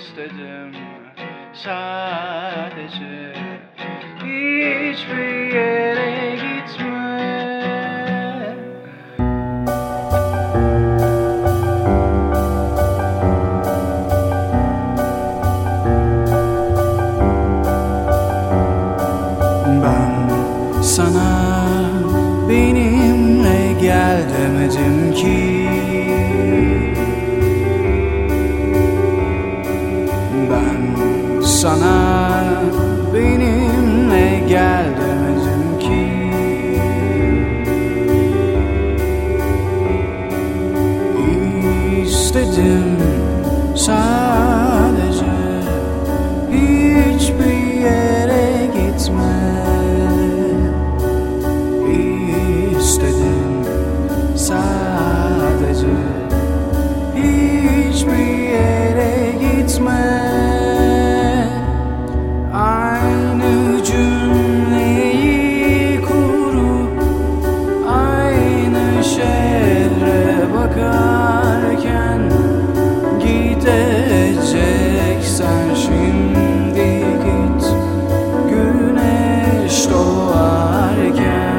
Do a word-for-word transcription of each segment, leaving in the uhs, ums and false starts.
istedim sadece. Hiçbir yere gitme. Ben sana benimle gel demedim ki. Ben sana benimle gel demedim ki. İstedim sadece, hiçbir yere gitme. İstedim sadece, hiçbir yere gitme. Aynı cümleyi kurup aynı şehre bakarken gideceksen şimdi git, güneş doğarken.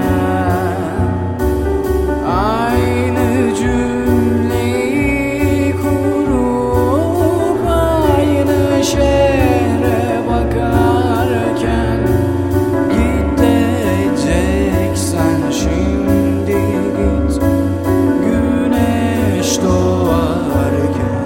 Aynı cümleyi kurup aynı şehre bakarken gideceksen şimdi git, güneş doğarken.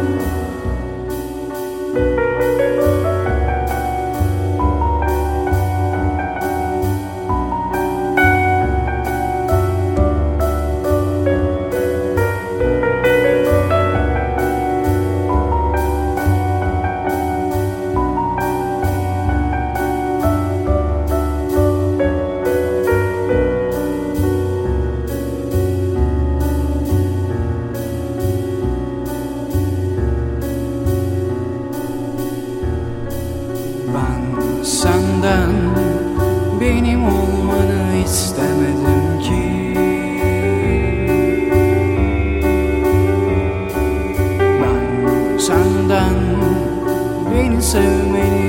Ben senden benim olmanı istemedim ki. Ben senden beni sevmeni